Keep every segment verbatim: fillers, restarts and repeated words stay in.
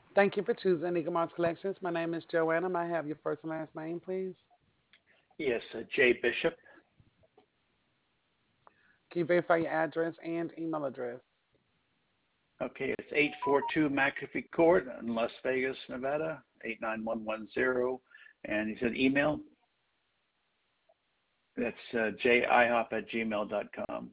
Thank you for choosing Eagle Moss Collections. My name is Joanna. May I have your first and last name, please? Yes, uh, Jay Bishop. Can you verify your address and email address? Okay, it's eight forty-two McAfee Court in Las Vegas, Nevada, eight nine one one zero. And he said email, that's uh, jihop at gmail dot com.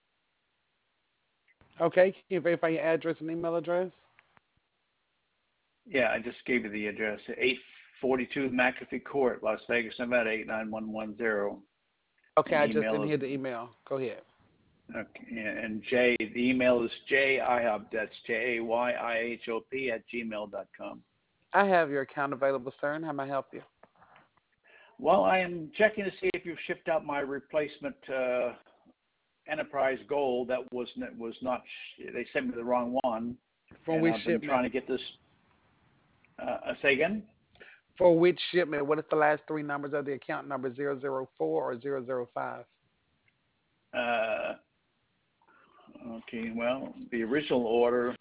Okay, can you verify your address and email address? Yeah, I just gave you the address, eight forty-two McAfee Court, Las Vegas, Nevada, eight nine one one zero. Okay, And I just email didn't is, hear the email. Go ahead. okay, and Jay, the email is jihop, that's J A Y I H O P at gmail dot com. I have your account available, sir, and how may I help you? Well, I am checking to see if you've shipped out my replacement uh, Enterprise Gold. That was was not. They sent me the wrong one, For and which I've been shipment? trying to get this. Uh, uh, say again. For which shipment? What is the last three numbers of the account number? Zero zero four or zero zero five? Uh, okay. Well, the original order.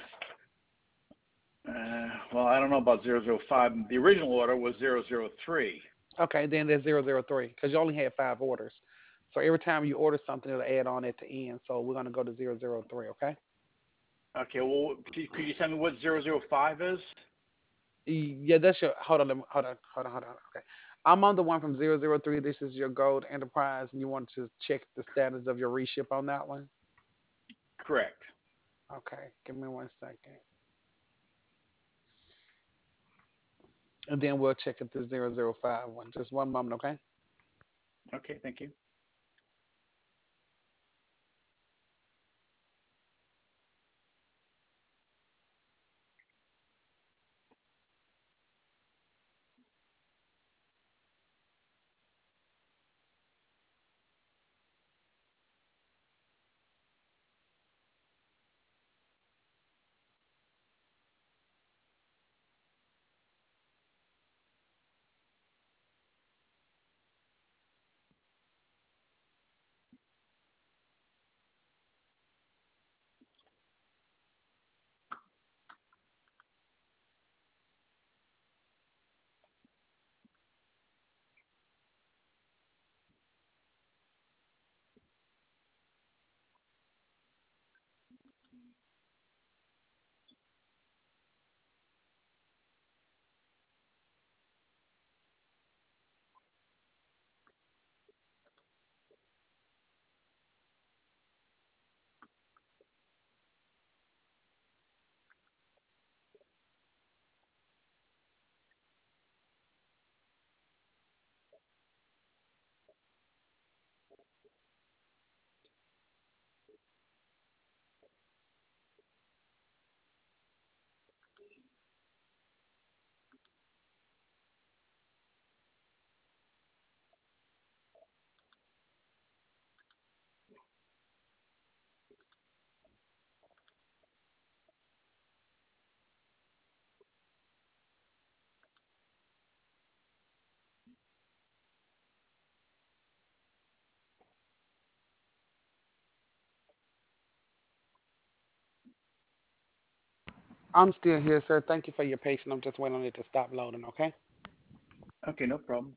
Uh, well, I don't know about zero zero five. The original order was zero zero three. Okay, then there's zero zero three because you only had five orders. So every time you order something, it'll add on at the end. So we're going to go to zero zero three, okay? Okay. Well, could could you tell me what zero zero five is? Yeah, that's your. Hold on, let me, hold on, hold on, hold on. Okay, I'm on the one from zero zero three. This is your Gold Enterprise, and you want to check the status of your reship on that one. Correct. Okay, give me one second, and then we'll check at the zero zero five one. Just one moment, okay? Okay. Thank you. I'm still here, sir. Thank you for your patience. I'm just waiting on it to stop loading, okay? Okay. No problem.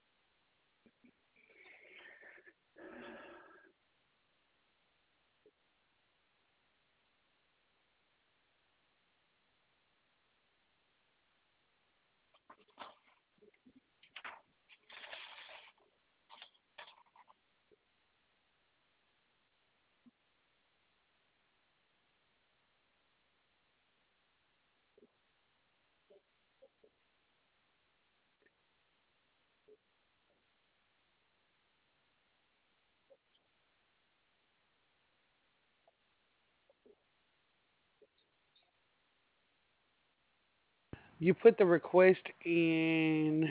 You put the request in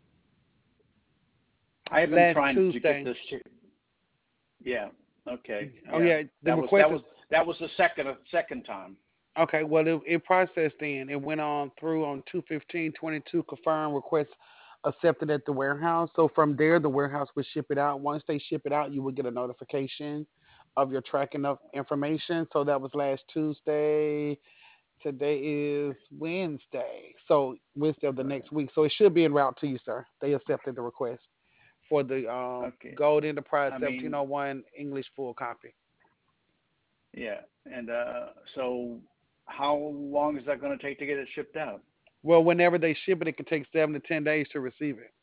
I have been last trying to get Tuesday. this. Yeah. Okay. Oh Yeah. yeah, the That was request that is was that was the second second time. okay. Well, it, it processed in. It went on through on two fifteen twenty two. Confirm request accepted at the warehouse. So from there, the warehouse would ship it out. Once they ship it out, you would get a notification of your tracking of information. So that was last Tuesday. Today is Wednesday, so Wednesday of the Uh, next week. So it should be en route to you, sir. They accepted the request for the um, Okay. Gold Enterprise I mean, seventeen oh one English full copy. yeah. And uh, so, how long is that going to take to get it shipped out? Well, whenever they ship it, it can take seven to ten days to receive it.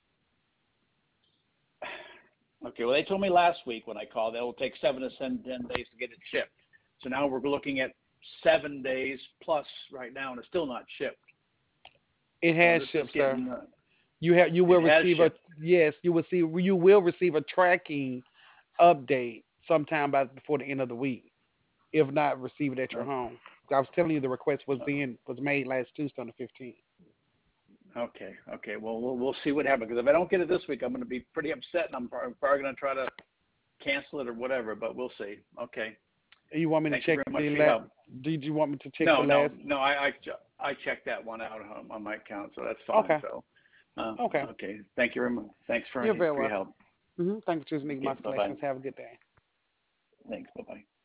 Okay. Well, they told me last week when I called that it will take seven to ten days to get it shipped. So now we're looking at seven days plus right now, and it's still not shipped. It So has this is shipped, sir. getting. Uh, You have you will it has receive a shipped. yes, you will see you will receive a tracking update sometime by before the end of the week. If not, receive it at your Oh, home. I was telling you the request was oh, being was made last Tuesday on the fifteenth. okay. Okay. Well, we'll we'll see what happens because if I don't get it this week, I'm going to be pretty upset, and I'm probably, probably going to try to cancel it or whatever. But we'll see. Okay. And you want me to Thank you check very much the for your la- help. did you want me to check the No, no, last? no. I I, I checked that one out on, on my account, so that's fine. Okay. So, uh, Okay. okay. Thank you very much. Thanks for You're very for your welcome. help. Hmm Thank you for choosing Okay. my Bye bye. selections. Have a good day. Thanks. Bye bye.